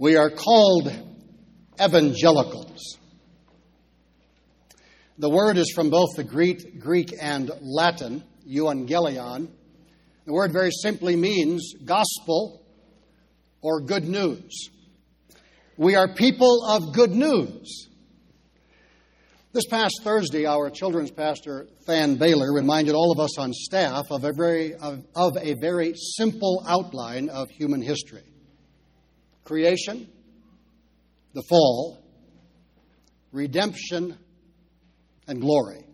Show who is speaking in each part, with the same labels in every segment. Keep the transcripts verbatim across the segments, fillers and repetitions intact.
Speaker 1: We are called evangelicals. The word is from both the Greek, Greek and Latin, euangelion. The word very simply means gospel or good news. We are people of good news. This past Thursday, our children's pastor, Than Baylor, reminded all of us on staff of a very of, of a very simple outline of human history. Creation, the fall, redemption, and glory.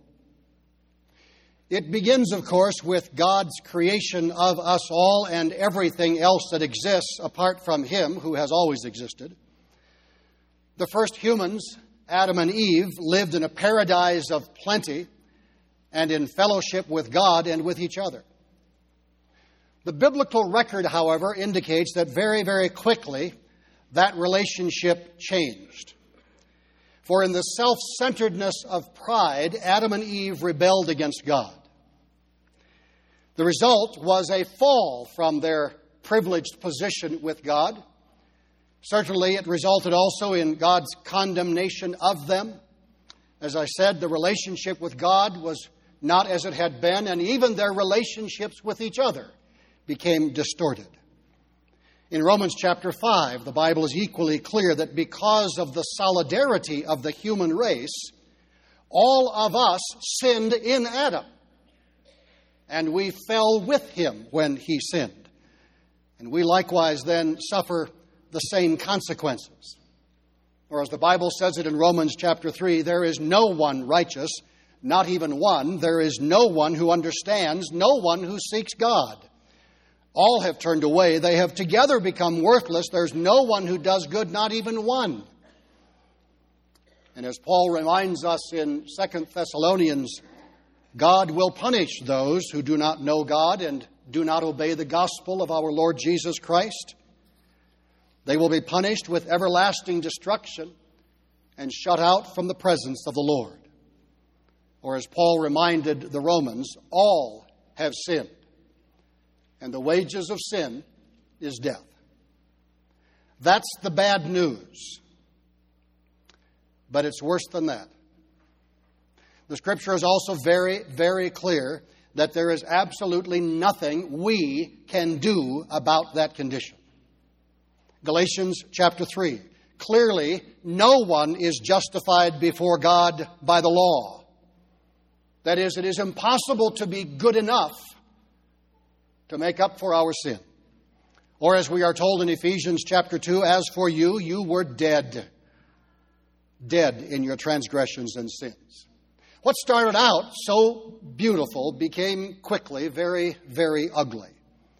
Speaker 1: It begins, of course, with God's creation of us all and everything else that exists apart from Him who has always existed. The first humans, Adam and Eve, lived in a paradise of plenty and in fellowship with God and with each other. The biblical record, however, indicates that very, very quickly that relationship changed. For in the self-centeredness of pride, Adam and Eve rebelled against God. The result was a fall from their privileged position with God. Certainly, it resulted also in God's condemnation of them. As I said, the relationship with God was not as it had been, and even their relationships with each other became distorted. In Romans chapter five, the Bible is equally clear that because of the solidarity of the human race, all of us sinned in Adam, and we fell with him when he sinned. And we likewise then suffer the same consequences. Or as the Bible says it in Romans chapter three, there is no one righteous, not even one. There is no one who understands, no one who seeks God. All have turned away. They have together become worthless. There's no one who does good, not even one. And as Paul reminds us in Second Thessalonians, God will punish those who do not know God and do not obey the gospel of our Lord Jesus Christ. They will be punished with everlasting destruction and shut out from the presence of the Lord. Or as Paul reminded the Romans, all have sinned, and the wages of sin is death. That's the bad news. But it's worse than that. The Scripture is also very, very clear that there is absolutely nothing we can do about that condition. Galatians chapter three. Clearly, no one is justified before God by the law. That is, it is impossible to be good enough to make up for our sin. Or as we are told in Ephesians chapter two, as for you, you were dead. Dead in your transgressions and sins. What started out so beautiful became quickly very, very ugly.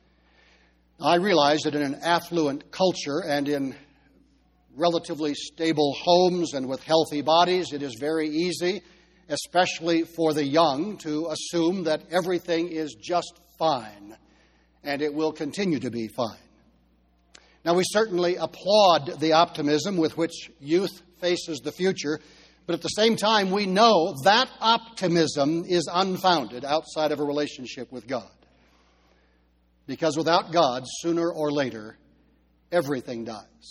Speaker 1: I realize that in an affluent culture and in relatively stable homes and with healthy bodies, it is very easy, especially for the young, to assume that everything is just fine and it will continue to be fine. Now, we certainly applaud the optimism with which youth faces the future, but at the same time, we know that optimism is unfounded outside of a relationship with God. Because without God, sooner or later, everything dies.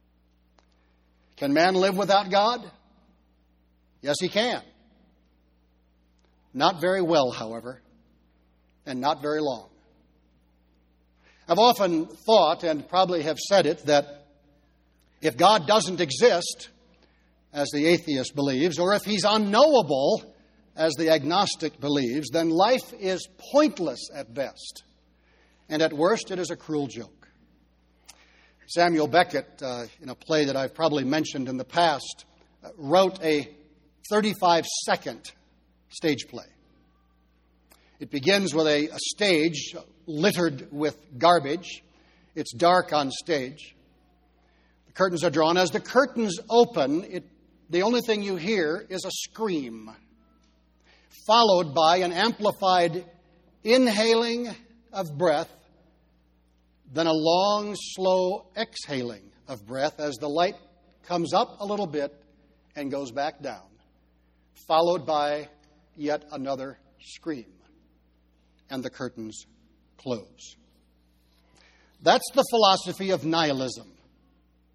Speaker 1: Can man live without God? Yes, he can. Not very well, however, and not very long. I've often thought, and probably have said it, that if God doesn't exist, as the atheist believes, or if he's unknowable, as the agnostic believes, then life is pointless at best. And at worst, it is a cruel joke. Samuel Beckett, uh, in a play that I've probably mentioned in the past, uh, wrote a thirty-five second stage play. It begins with a, a stage littered with garbage. It's dark on stage. The curtains are drawn. As the curtains open, it, the only thing you hear is a scream, followed by an amplified inhaling of breath, then a long, slow exhaling of breath as the light comes up a little bit and goes back down, followed by yet another scream, and the curtains close. That's the philosophy of nihilism.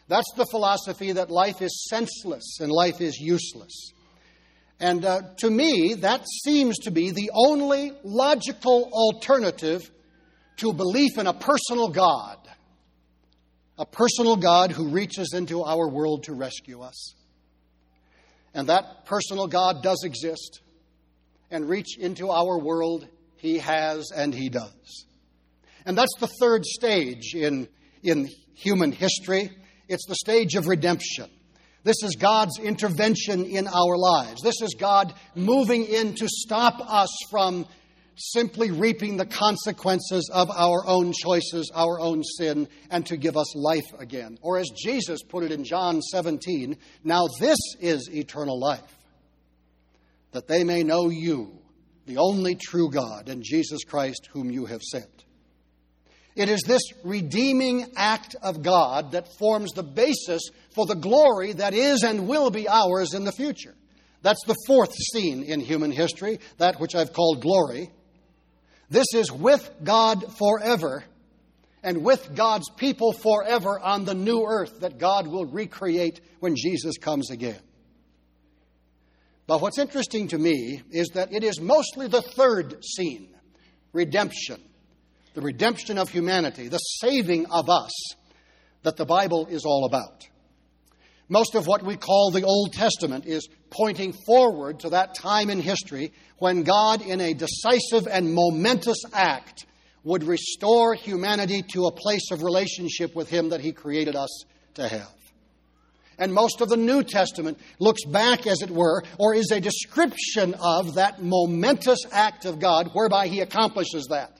Speaker 1: That's the philosophy that life is senseless and life is useless. And uh, to me, that seems to be the only logical alternative to belief in a personal God. A personal God who reaches into our world to rescue us. And that personal God does exist. And reach into our world He has and He does. And that's the third stage in, in human history. It's the stage of redemption. This is God's intervention in our lives. This is God moving in to stop us from simply reaping the consequences of our own choices, our own sin, and to give us life again. Or as Jesus put it in John seventeen, now this is eternal life, that they may know you, the only true God, and Jesus Christ whom you have sent. It is this redeeming act of God that forms the basis for the glory that is and will be ours in the future. That's the fourth scene in human history, that which I've called glory. This is with God forever and with God's people forever on the new earth that God will recreate when Jesus comes again. But what's interesting to me is that it is mostly the third scene, redemption, the redemption of humanity, the saving of us, that the Bible is all about. Most of what we call the Old Testament is pointing forward to that time in history when God, in a decisive and momentous act, would restore humanity to a place of relationship with Him that He created us to have. And most of the New Testament looks back, as it were, or is a description of that momentous act of God whereby He accomplishes that.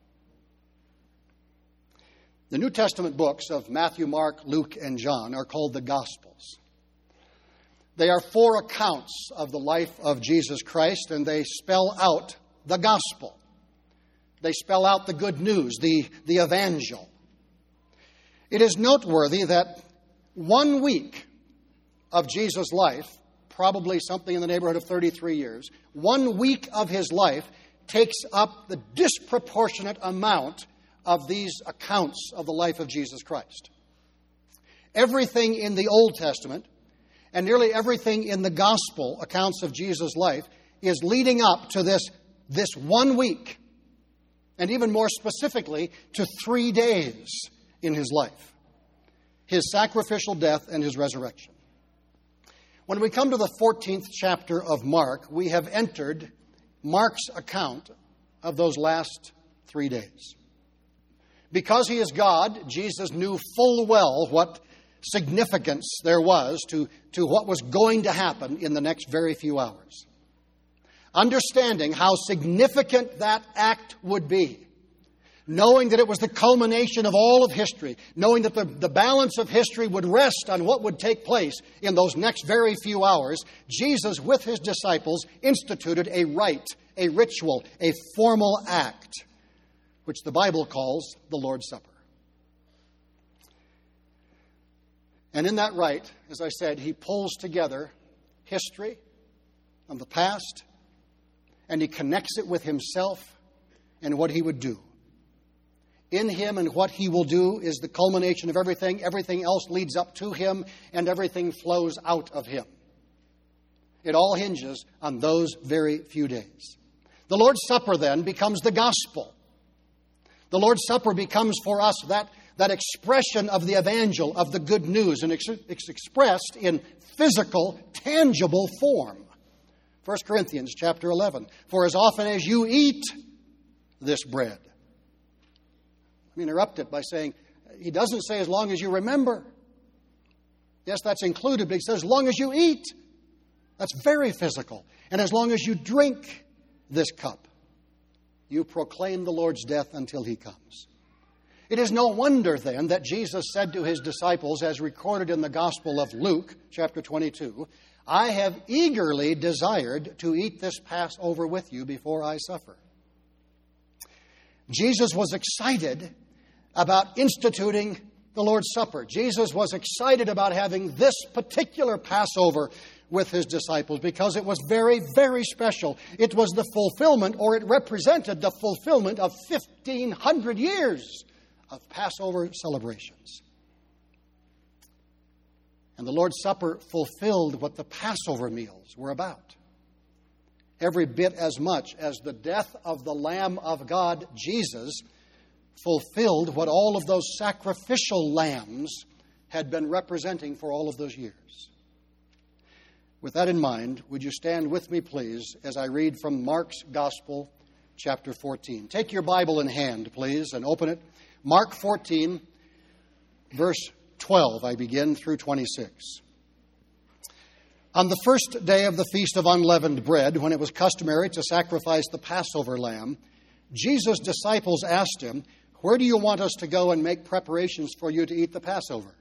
Speaker 1: The New Testament books of Matthew, Mark, Luke, and John are called the Gospels. They are four accounts of the life of Jesus Christ, and they spell out the gospel. They spell out the good news, the, the evangel. It is noteworthy that one week of Jesus' life, probably something in the neighborhood of thirty-three years, one week of His life takes up the disproportionate amount of these accounts of the life of Jesus Christ. Everything in the Old Testament and nearly everything in the gospel accounts of Jesus' life is leading up to this, this one week, and even more specifically, to three days in His life. His sacrificial death and His resurrection. When we come to the fourteenth chapter of Mark, we have entered Mark's account of those last three days. Because He is God, Jesus knew full well what significance there was to, to what was going to happen in the next very few hours. Understanding how significant that act would be, knowing that it was the culmination of all of history, knowing that the, the balance of history would rest on what would take place in those next very few hours, Jesus, with His disciples, instituted a rite, a ritual, a formal act, which the Bible calls the Lord's Supper. And in that rite, as I said, He pulls together history of the past, and He connects it with Himself and what He would do. In Him and what He will do is the culmination of everything. Everything else leads up to Him, and everything flows out of Him. It all hinges on those very few days. The Lord's Supper then becomes the gospel. The Lord's Supper becomes for us that, that expression of the evangel, of the good news, and it's, it's expressed in physical, tangible form. First Corinthians chapter eleven. For as often as you eat this bread. Let me interrupt it by saying, He doesn't say as long as you remember. Yes, that's included, but He says as long as you eat. That's very physical. And as long as you drink this cup, you proclaim the Lord's death until He comes. It is no wonder, then, that Jesus said to His disciples, as recorded in the Gospel of Luke, chapter twenty-two, I have eagerly desired to eat this Passover with you before I suffer. Jesus was excited about instituting the Lord's Supper. Jesus was excited about having this particular Passover with His disciples because it was very, very special. It was the fulfillment, or it represented the fulfillment of fifteen hundred years of Passover celebrations. And the Lord's Supper fulfilled what the Passover meals were about. Every bit as much as the death of the Lamb of God, Jesus, fulfilled what all of those sacrificial lambs had been representing for all of those years. With that in mind, would you stand with me, please, as I read from Mark's Gospel, chapter fourteen. Take your Bible in hand, please, and open it. Mark fourteen, verse twelve, I begin through twenty-six. On the first day of the Feast of Unleavened Bread, when it was customary to sacrifice the Passover lamb, Jesus' disciples asked him, "Where do you want us to go and make preparations for you to eat the Passover?"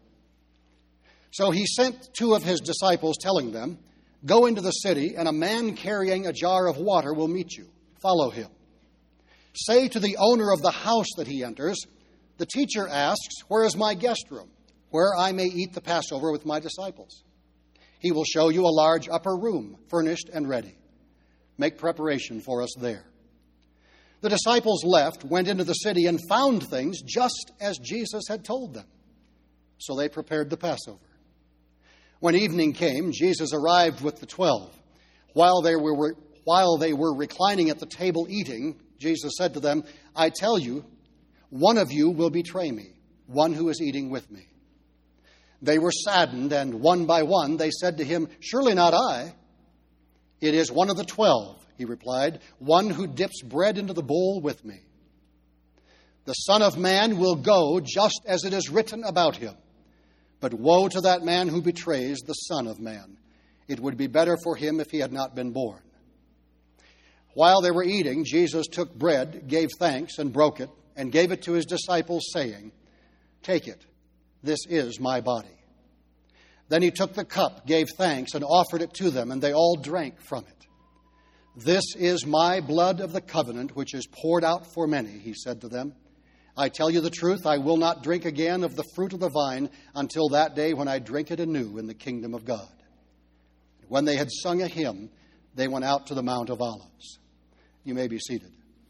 Speaker 1: So he sent two of his disciples, telling them, "Go into the city, and a man carrying a jar of water will meet you. Follow him. Say to the owner of the house that he enters, 'The teacher asks, where is my guest room, where I may eat the Passover with my disciples?' He will show you a large upper room, furnished and ready. Make preparation for us there." The disciples left, went into the city, and found things just as Jesus had told them. So they prepared the Passover. When evening came, Jesus arrived with the twelve. While they were, while they were reclining at the table eating, Jesus said to them, "I tell you, one of you will betray me, one who is eating with me." They were saddened, and one by one they said to him, "Surely not I." "It is one of the twelve," he replied, "one who dips bread into the bowl with me. The Son of Man will go just as it is written about him. But woe to that man who betrays the Son of Man. It would be better for him if he had not been born." While they were eating, Jesus took bread, gave thanks, and broke it, and gave it to his disciples, saying, "Take it. This is my body." Then he took the cup, gave thanks, and offered it to them, and they all drank from it. "This is my blood of the covenant, which is poured out for many," he said to them. "I tell you the truth, I will not drink again of the fruit of the vine until that day when I drink it anew in the kingdom of God." When they had sung a hymn, they went out to the Mount of Olives. You may be seated.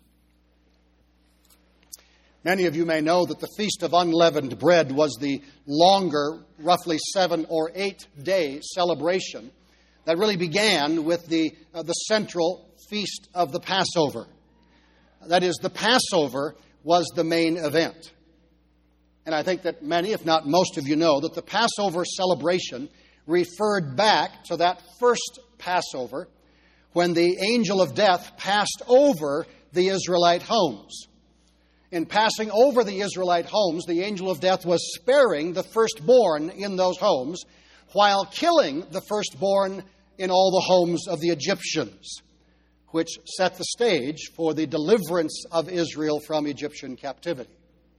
Speaker 1: Many of you may know that the Feast of Unleavened Bread was the longer, roughly seven or eight day celebration that really began with the, uh, the central feast of the Passover. That is, the Passover was the main event. And I think that many, if not most of you, know that the Passover celebration referred back to that first Passover when the angel of death passed over the Israelite homes. In passing over the Israelite homes, the angel of death was sparing the firstborn in those homes while killing the firstborn in all the homes of the Egyptians, which set the stage for the deliverance of Israel from Egyptian captivity.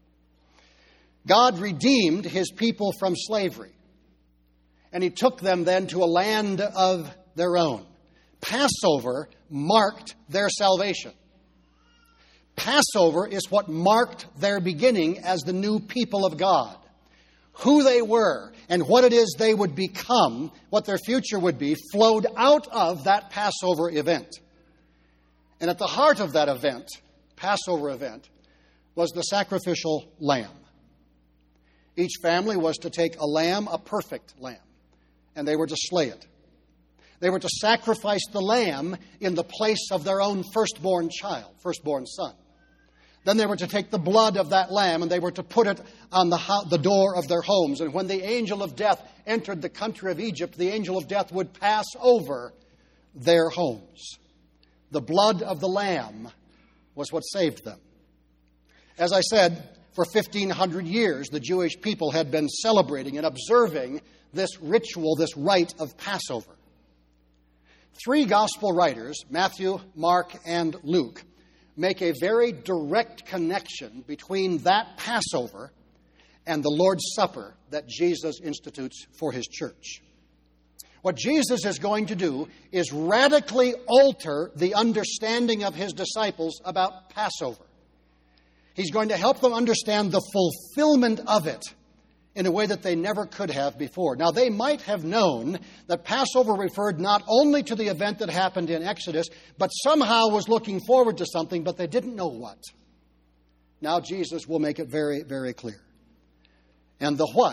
Speaker 1: God redeemed his people from slavery, and he took them then to a land of their own. Passover marked their salvation. Passover is what marked their beginning as the new people of God. Who they were and what it is they would become, what their future would be, flowed out of that Passover event. And at the heart of that event, Passover event, was the sacrificial lamb. Each family was to take a lamb, a perfect lamb, and they were to slay it. They were to sacrifice the lamb in the place of their own firstborn child, firstborn son. Then they were to take the blood of that lamb and they were to put it on the, ho- the door of their homes. And when the angel of death entered the country of Egypt, the angel of death would pass over their homes. The blood of the lamb was what saved them. As I said, for fifteen hundred years, the Jewish people had been celebrating and observing this ritual, this rite of Passover. Three gospel writers, Matthew, Mark, and Luke, make a very direct connection between that Passover and the Lord's Supper that Jesus institutes for his church. What Jesus is going to do is radically alter the understanding of his disciples about Passover. He's going to help them understand the fulfillment of it in a way that they never could have before. Now, they might have known that Passover referred not only to the event that happened in Exodus, but somehow was looking forward to something, but they didn't know what. Now, Jesus will make it very, very clear. And the what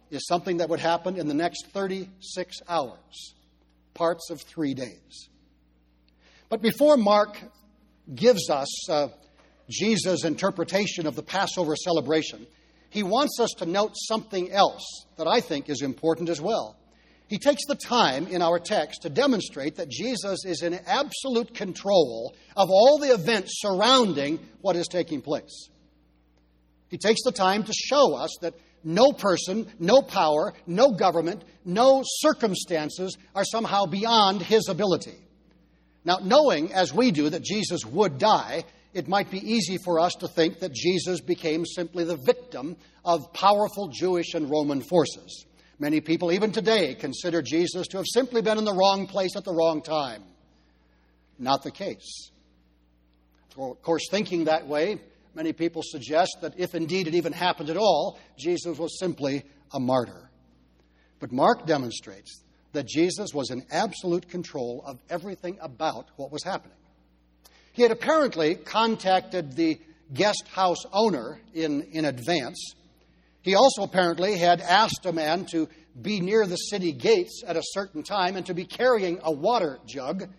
Speaker 1: is something that would happen in the next thirty-six hours, parts of three days. But before Mark gives us uh, Jesus' interpretation of the Passover celebration, he wants us to note something else that I think is important as well. He takes the time in our text to demonstrate that Jesus is in absolute control of all the events surrounding what is taking place. He takes the time to show us that no person, no power, no government, no circumstances are somehow beyond his ability. Now, knowing as we do that Jesus would die, it might be easy for us to think that Jesus became simply the victim of powerful Jewish and Roman forces. Many people, even today, consider Jesus to have simply been in the wrong place at the wrong time. Not the case. So, of course, thinking that way, many people suggest that if indeed it even happened at all, Jesus was simply a martyr. But Mark demonstrates that Jesus was in absolute control of everything about what was happening. He had apparently contacted the guest house owner in, in advance. He also apparently had asked a man to be near the city gates at a certain time and to be carrying a water jug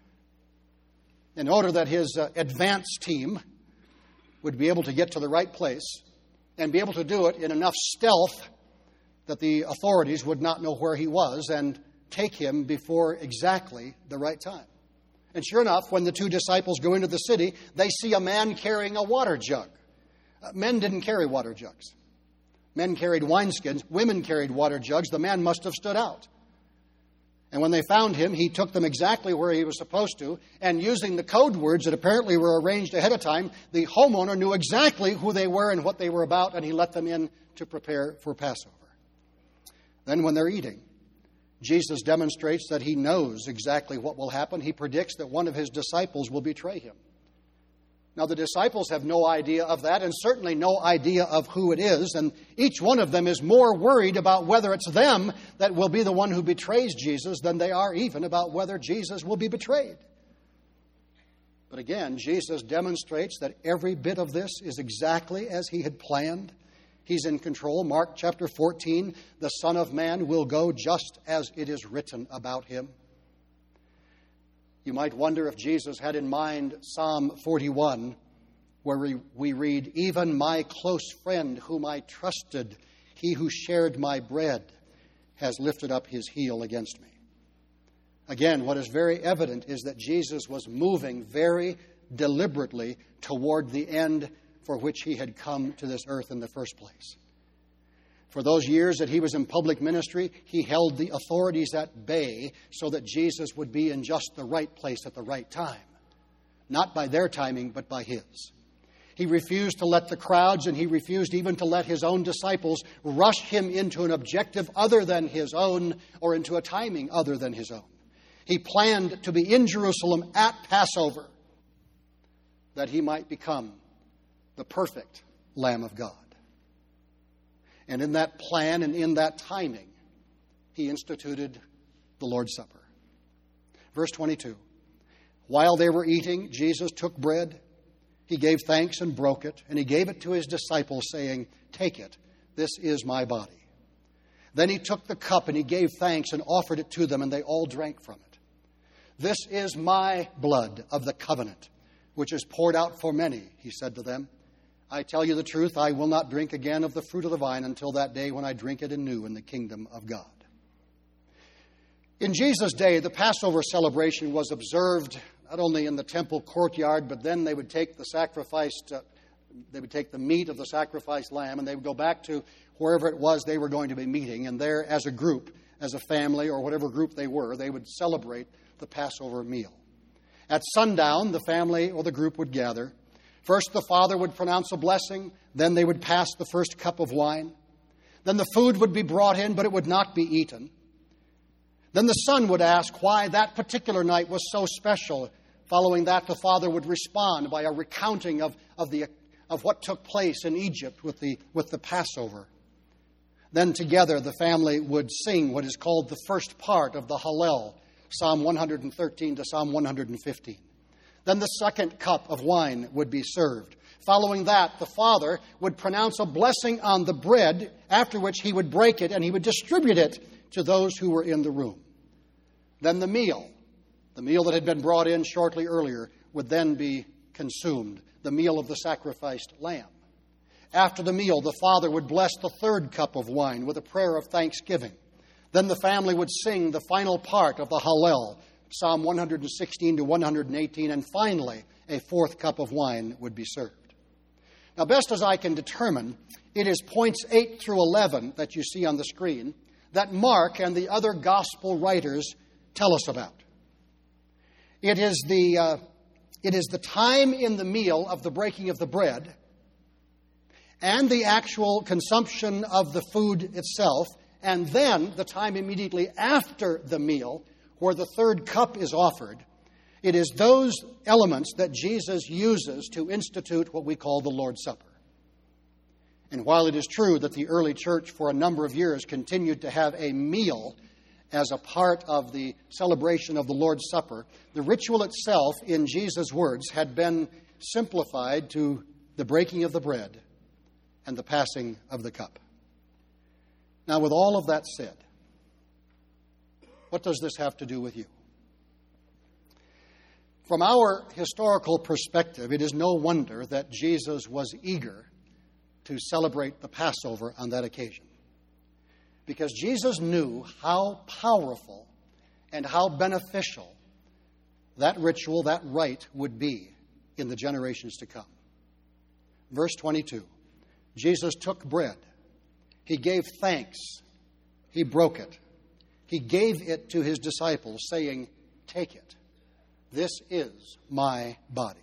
Speaker 1: in order that his uh, advance team would be able to get to the right place and be able to do it in enough stealth that the authorities would not know where he was and take him before exactly the right time. And sure enough, when the two disciples go into the city, they see a man carrying a water jug. Uh, men didn't carry water jugs. Men carried wineskins. Women carried water jugs. The man must have stood out. And when they found him, he took them exactly where he was supposed to. And using the code words that apparently were arranged ahead of time, the homeowner knew exactly who they were and what they were about, and he let them in to prepare for Passover. Then when they're eating, Jesus demonstrates that he knows exactly what will happen. He predicts that one of his disciples will betray him. Now, the disciples have no idea of that, and certainly no idea of who it is, and each one of them is more worried about whether it's them that will be the one who betrays Jesus than they are even about whether Jesus will be betrayed. But again, Jesus demonstrates that every bit of this is exactly as he had planned. He's in control. Mark chapter fourteen, the Son of Man will go just as it is written about him. You might wonder if Jesus had in mind Psalm forty-one, where we, we read, "Even my close friend whom I trusted, he who shared my bread, has lifted up his heel against me." Again, what is very evident is that Jesus was moving very deliberately toward the end for which he had come to this earth in the first place. For those years that he was in public ministry, he held the authorities at bay so that Jesus would be in just the right place at the right time. Not by their timing, but by his. He refused to let the crowds, and he refused even to let his own disciples rush him into an objective other than his own or into a timing other than his own. He planned to be in Jerusalem at Passover that he might become the perfect Lamb of God. And in that plan and in that timing, he instituted the Lord's Supper. Verse twenty-two, while they were eating, Jesus took bread. He gave thanks and broke it, and he gave it to his disciples, saying, "Take it, this is my body." Then he took the cup and he gave thanks and offered it to them, and they all drank from it. "This is my blood of the covenant, which is poured out for many," he said to them. "I tell you the truth, I will not drink again of the fruit of the vine until that day when I drink it anew in the kingdom of God." In Jesus' day, the Passover celebration was observed not only in the temple courtyard, but then they would take the sacrificed, uh, they would take the meat of the sacrificed lamb, and they would go back to wherever it was they were going to be meeting, and there, as a group, as a family, or whatever group they were, they would celebrate the Passover meal. At sundown, the family or the group would gather. First, the father would pronounce a blessing. Then they would pass the first cup of wine. Then the food would be brought in, but it would not be eaten. Then the son would ask why that particular night was so special. Following that, the father would respond by a recounting of, of, the, of what took place in Egypt with the, with the Passover. Then together, the family would sing what is called the first part of the Hallel, Psalm one thirteen to Psalm one fifteen. Then the second cup of wine would be served, Following that, the father would pronounce a blessing on the bread, after which he would break it and he would distribute it to those who were in the room. Then the meal, the meal that had been brought in shortly earlier, would then be consumed, the meal of the sacrificed lamb. After the meal, the father would bless the third cup of wine with a prayer of thanksgiving. Then the family would sing the final part of the Hallel, Psalm one sixteen to one eighteen, and finally, a fourth cup of wine would be served. Now, best as I can determine, it is points eight through eleven that you see on the screen that Mark and the other gospel writers tell us about. It is the, uh, it is the time in the meal of the breaking of the bread and the actual consumption of the food itself, and then the time immediately after the meal where the third cup is offered. It is those elements that Jesus uses to institute what we call the Lord's Supper. And while it is true that the early church for a number of years continued to have a meal as a part of the celebration of the Lord's Supper, the ritual itself, in Jesus' words, had been simplified to the breaking of the bread and the passing of the cup. Now, with all of that said, what does this have to do with you? From our historical perspective, it is no wonder that Jesus was eager to celebrate the Passover on that occasion. Because Jesus knew how powerful and how beneficial that ritual, that rite would be in the generations to come. Verse twenty-two, Jesus took bread. He gave thanks. He broke it. He gave it to his disciples, saying, "Take it. This is my body."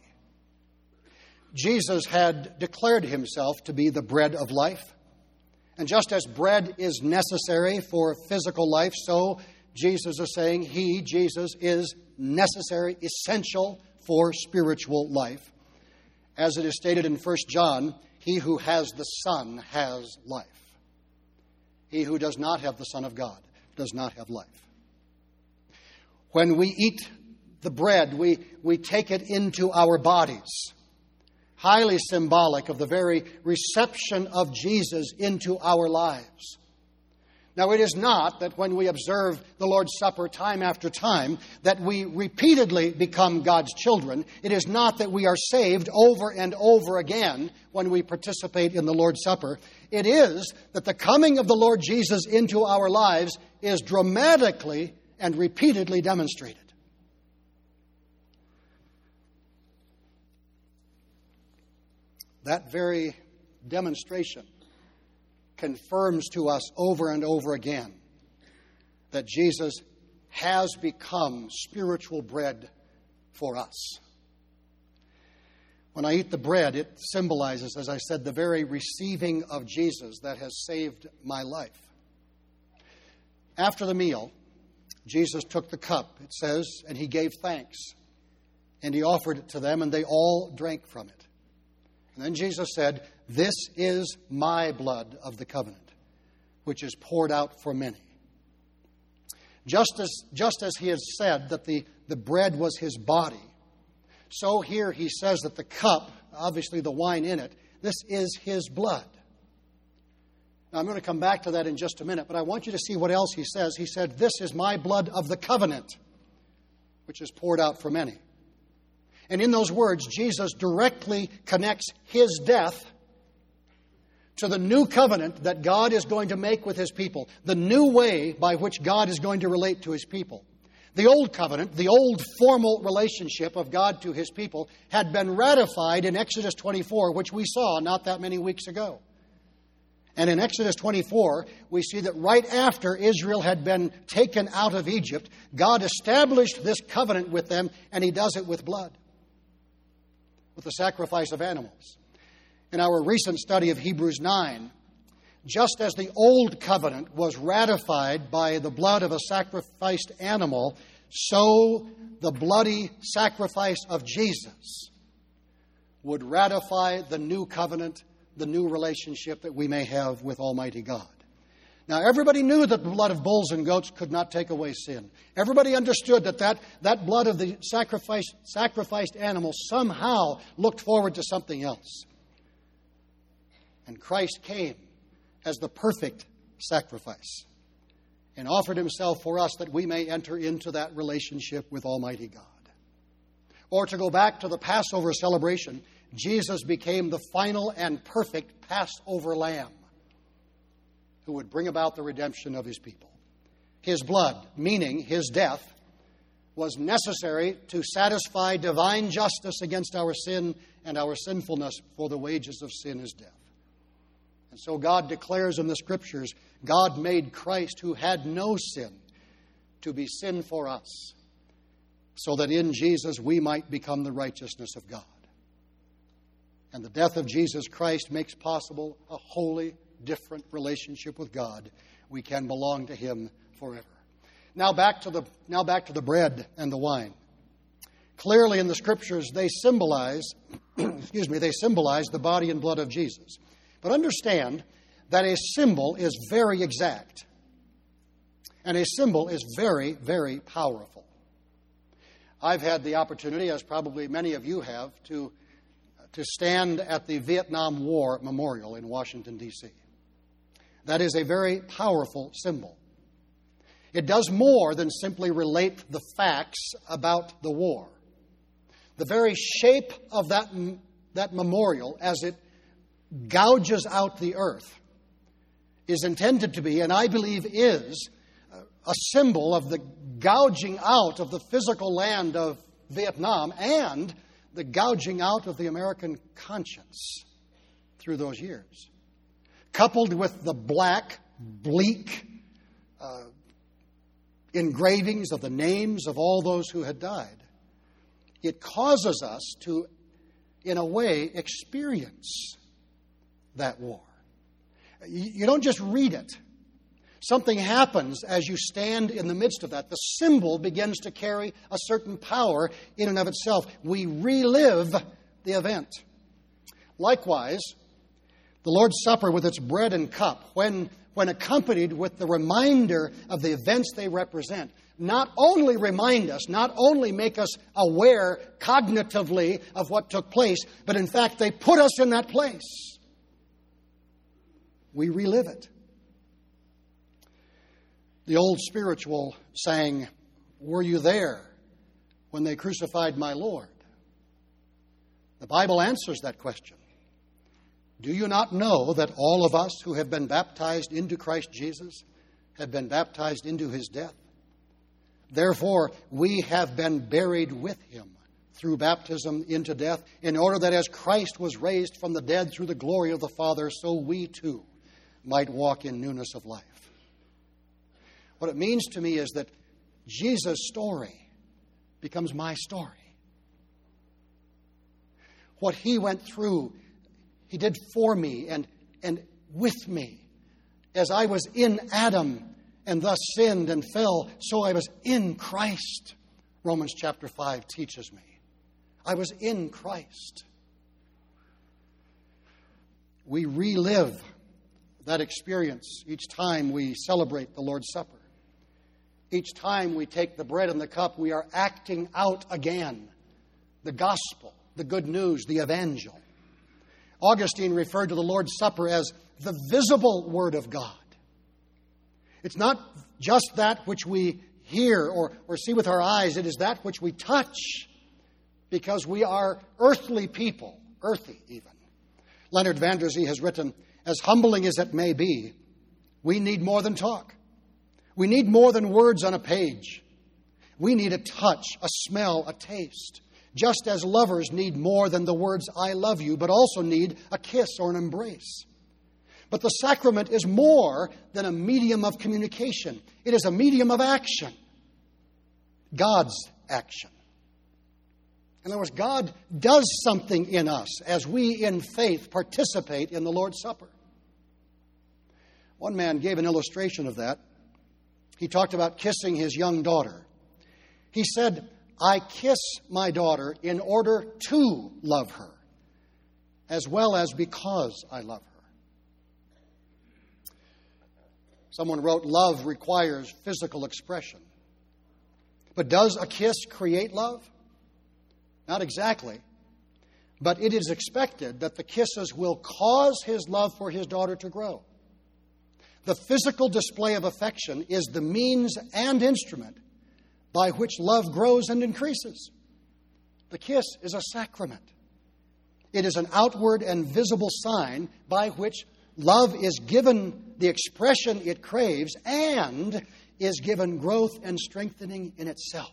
Speaker 1: Jesus had declared himself to be the bread of life. And just as bread is necessary for physical life, so Jesus is saying he, Jesus, is necessary, essential for spiritual life. As it is stated in First John, he who has the Son has life. He who does not have the Son of God does not have life. When we eat the bread, we, we take it into our bodies. Highly symbolic of the very reception of Jesus into our lives. Now, it is not that when we observe the Lord's Supper time after time that we repeatedly become God's children. It is not that we are saved over and over again when we participate in the Lord's Supper. It is that the coming of the Lord Jesus into our lives is dramatically and repeatedly demonstrated. That very demonstration confirms to us over and over again that Jesus has become spiritual bread for us. When I eat the bread, it symbolizes, as I said, the very receiving of Jesus that has saved my life. After the meal, Jesus took the cup, it says, and he gave thanks. And he offered it to them, and they all drank from it. And then Jesus said, "This is my blood of the covenant, which is poured out for many." Just as, just as he has said that the, the bread was his body, so here he says that the cup, obviously the wine in it, this is his blood. Now I'm going to come back to that in just a minute, but I want you to see what else he says. He said, "This is my blood of the covenant, which is poured out for many." And in those words, Jesus directly connects his death to the new covenant that God is going to make with his people, the new way by which God is going to relate to his people. The old covenant, the old formal relationship of God to his people, had been ratified in Exodus twenty-four, which we saw not that many weeks ago. And in Exodus twenty-four, we see that right after Israel had been taken out of Egypt, God established this covenant with them, and he does it with blood, with the sacrifice of animals. In our recent study of Hebrews nine, just as the old covenant was ratified by the blood of a sacrificed animal, so the bloody sacrifice of Jesus would ratify the new covenant, the new relationship that we may have with Almighty God. Now, everybody knew that the blood of bulls and goats could not take away sin. Everybody understood that that, that blood of the sacrificed, sacrificed animal somehow looked forward to something else. And Christ came as the perfect sacrifice and offered himself for us that we may enter into that relationship with Almighty God. Or to go back to the Passover celebration, Jesus became the final and perfect Passover lamb who would bring about the redemption of his people. His blood, meaning his death, was necessary to satisfy divine justice against our sin and our sinfulness, for the wages of sin is death. And so God declares in the Scriptures, God made Christ, who had no sin, to be sin for us, so that in Jesus we might become the righteousness of God. And the death of Jesus Christ makes possible a wholly different relationship with God. We can belong to him forever. Now back to the now back to the bread and the wine. Clearly in the Scriptures they symbolize, excuse me, they symbolize the body and blood of Jesus. But understand that a symbol is very exact. And a symbol is very, very powerful. I've had the opportunity, as probably many of you have, to, to stand at the Vietnam War Memorial in Washington, D C That is a very powerful symbol. It does more than simply relate the facts about the war. The very shape of that, that memorial, as it gouges out the earth, is intended to be, and I believe is, a symbol of the gouging out of the physical land of Vietnam and the gouging out of the American conscience through those years. Coupled with the black, bleak uh, engravings of the names of all those who had died, it causes us to, in a way, experience that war. You don't just read it. Something happens as you stand in the midst of that. The symbol begins to carry a certain power in and of itself. We relive the event. Likewise, the Lord's Supper with its bread and cup, when, when accompanied with the reminder of the events they represent, not only remind us, not only make us aware cognitively of what took place, but in fact they put us in that place. We relive it. The old spiritual sang, "Were you there when they crucified my Lord?" The Bible answers that question. Do you not know that all of us who have been baptized into Christ Jesus have been baptized into his death? Therefore, we have been buried with him through baptism into death, in order that as Christ was raised from the dead through the glory of the Father, so we too might walk in newness of life. What it means to me is that Jesus' story becomes my story. What he went through, he did for me and, and with me. As I was in Adam and thus sinned and fell, so I was in Christ. Romans chapter five teaches me. I was in Christ. We relive that experience each time we celebrate the Lord's Supper. Each time we take the bread and the cup, we are acting out again the gospel, the good news, the evangel. Augustine referred to the Lord's Supper as the visible Word of God. It's not just that which we hear or, or see with our eyes. It is that which we touch, because we are earthly people, earthy even. Leonard van der Zee has written, as humbling as it may be, we need more than talk. We need more than words on a page. We need a touch, a smell, a taste. Just as lovers need more than the words, "I love you," but also need a kiss or an embrace. But the sacrament is more than a medium of communication. It is a medium of action. God's action. In other words, God does something in us as we in faith participate in the Lord's Supper. One man gave an illustration of that. He talked about kissing his young daughter. He said, "I kiss my daughter in order to love her, as well as because I love her." Someone wrote, love requires physical expression. But does a kiss create love? Not exactly. But it is expected that the kisses will cause his love for his daughter to grow. The physical display of affection is the means and instrument by which love grows and increases. The kiss is a sacrament. It is an outward and visible sign by which love is given the expression it craves and is given growth and strengthening in itself.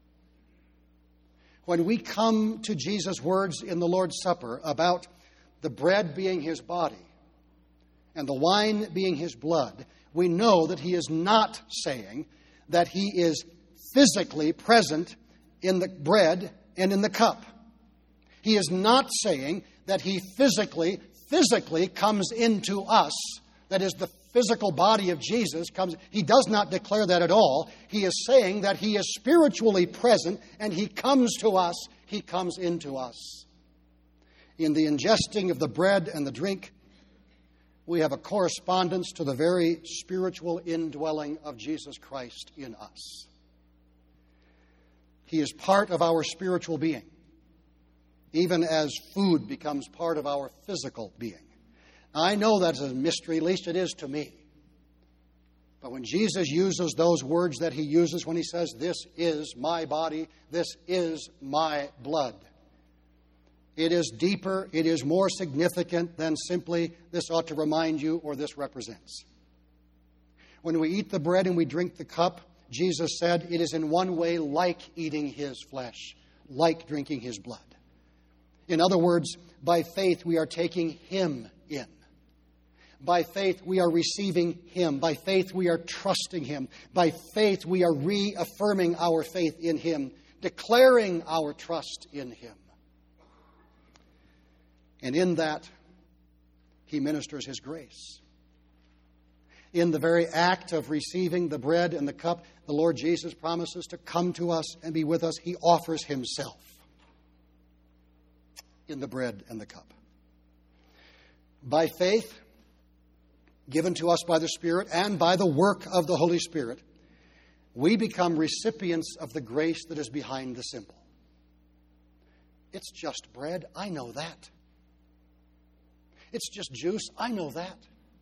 Speaker 1: When we come to Jesus' words in the Lord's Supper about the bread being his body and the wine being his blood, we know that he is not saying that he is physically present in the bread and in the cup. He is not saying that he physically, physically comes into us, that is, the physical body of Jesus comes. He does not declare that at all. He is saying that he is spiritually present and he comes to us, he comes into us. In the ingesting of the bread and the drink, we have a correspondence to the very spiritual indwelling of Jesus Christ in us. He is part of our spiritual being, even as food becomes part of our physical being. I know that's a mystery, at least it is to me. But when Jesus uses those words that he uses when he says, "This is my body, this is my blood," it is deeper, it is more significant than simply, "This ought to remind you," or "This represents." When we eat the bread and we drink the cup, Jesus said, it is in one way like eating his flesh, like drinking his blood. In other words, by faith we are taking him in. By faith, we are receiving him. By faith, we are trusting him. By faith, we are reaffirming our faith in him, declaring our trust in him. And in that, he ministers his grace. In the very act of receiving the bread and the cup, the Lord Jesus promises to come to us and be with us. He offers himself in the bread and the cup. By faith, given to us by the Spirit and by the work of the Holy Spirit, we become recipients of the grace that is behind the symbol. It's just bread, I know that. It's just juice, I know that.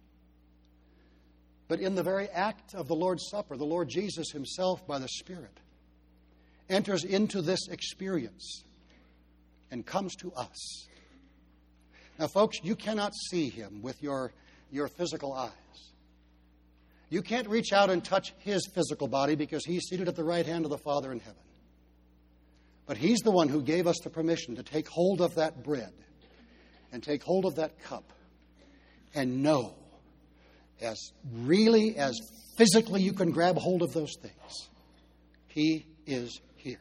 Speaker 1: But in the very act of the Lord's Supper, the Lord Jesus himself, by the Spirit, enters into this experience and comes to us. Now, folks, you cannot see him with your your physical eyes. You can't reach out and touch his physical body because he's seated at the right hand of the Father in heaven. But he's the one who gave us the permission to take hold of that bread and take hold of that cup and know, as really, as physically you can grab hold of those things, he is here.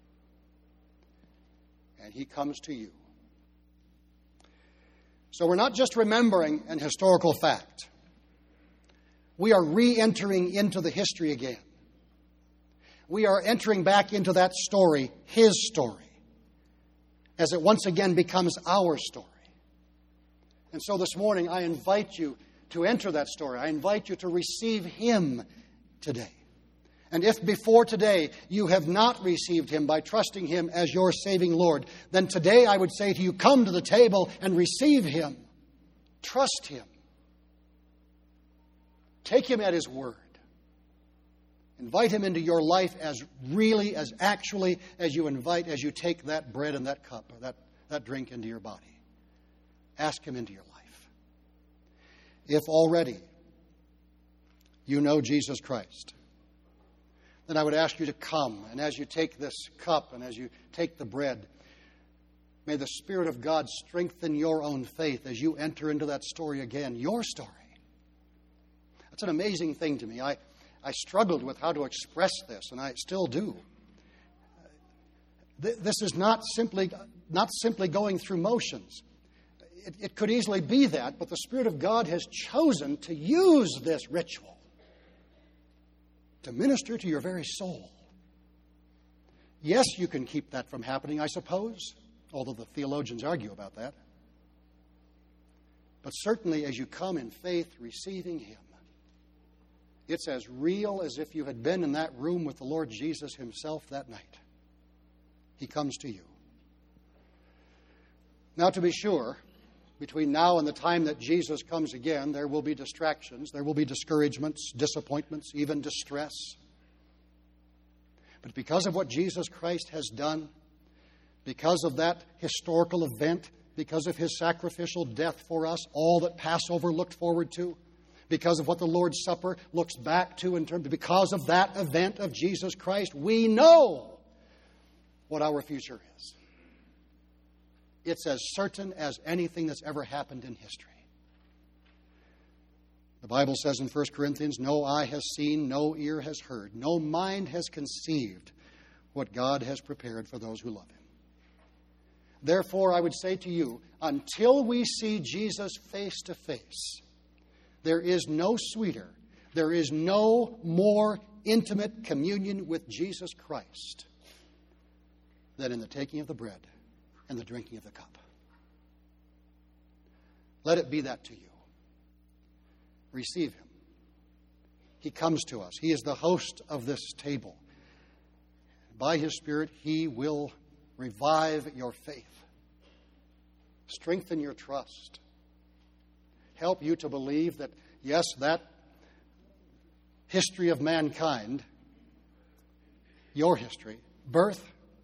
Speaker 1: And he comes to you. So we're not just remembering an historical fact. We are re-entering into the history again. We are entering back into that story, his story, as it once again becomes our story. And so this morning I invite you to enter that story. I invite you to receive him today. And if before today you have not received him by trusting him as your saving Lord, then today I would say to you, come to the table and receive him. Trust him. Take him at his word. Invite him into your life as really, as actually as you invite, as you take that bread and that cup, or that, that drink into your body. Ask him into your life. If already you know Jesus Christ, then I would ask you to come. And as you take this cup and as you take the bread, may the Spirit of God strengthen your own faith as you enter into that story again, your story. That's an amazing thing to me. I, I struggled with how to express this, and I still do. This is not simply, not simply going through motions. It, it could easily be that, but the Spirit of God has chosen to use this ritual to minister to your very soul. Yes, you can keep that from happening, I suppose, although the theologians argue about that. But certainly as you come in faith, receiving him, it's as real as if you had been in that room with the Lord Jesus himself that night. He comes to you. Now, to be sure, between now and the time that Jesus comes again, there will be distractions, there will be discouragements, disappointments, even distress. But because of what Jesus Christ has done, because of that historical event, because of his sacrificial death for us, all that Passover looked forward to, because of what the Lord's Supper looks back to, in terms, because of that event of Jesus Christ, we know what our future is. It's as certain as anything that's ever happened in history. The Bible says in First Corinthians, no eye has seen, no ear has heard, no mind has conceived what God has prepared for those who love him. Therefore, I would say to you, until we see Jesus face to face, there is no sweeter, there is no more intimate communion with Jesus Christ than in the taking of the bread and the drinking of the cup. Let it be that to you. Receive him. He comes to us. He is the host of this table. By his Spirit, he will revive your faith, strengthen your trust, help you to believe that, yes, that history of mankind, your history, birth,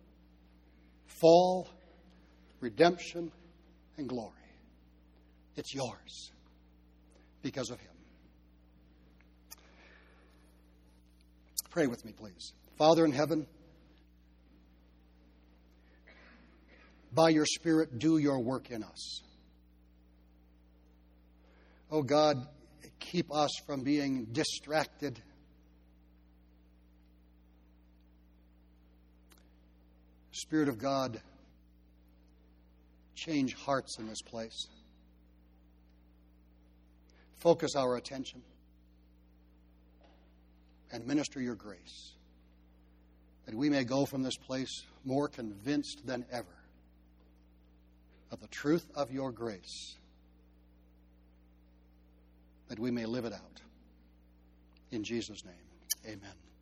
Speaker 1: fall, redemption, and glory, it's yours because of him. Pray with me, please. Father in heaven, by your Spirit, do your work in us. Oh God, keep us from being distracted. Spirit of God, change hearts in this place. Focus our attention and minister your grace, that we may go from this place more convinced than ever of the truth of your grace, that we may live it out. In Jesus' name, amen.